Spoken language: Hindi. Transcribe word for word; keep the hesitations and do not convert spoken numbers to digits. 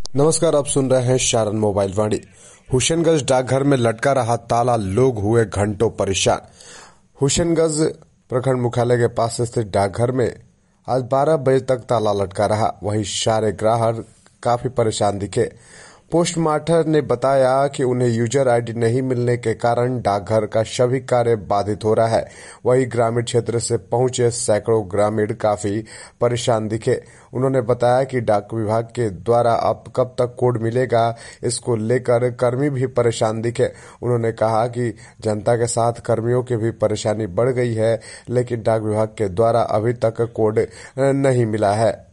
नमस्कार, आप सुन रहे हैं शारन मोबाइल वाणी। हुसैनगंज डाकघर में लटका रहा ताला, लोग हुए घंटों परेशान। हुसैनगंज प्रखंड मुख्यालय के पास स्थित डाकघर में आज बारह बजे तक ताला लटका रहा। वहीं सारे ग्राहक काफी परेशान दिखे। पोस्टमास्टर ने बताया कि उन्हें यूजर आईडी नहीं मिलने के कारण डाकघर का सभी कार्य बाधित हो रहा है। वहीं ग्रामीण क्षेत्र से पहुंचे सैकड़ों ग्रामीण काफी परेशान दिखे। उन्होंने बताया कि डाक विभाग के द्वारा अब कब तक कोड मिलेगा, इसको लेकर कर्मी भी परेशान दिखे। उन्होंने कहा कि जनता के साथ कर्मियों की भी परेशानी बढ़ गई है, लेकिन डाक विभाग के द्वारा अभी तक कोड नहीं मिला है।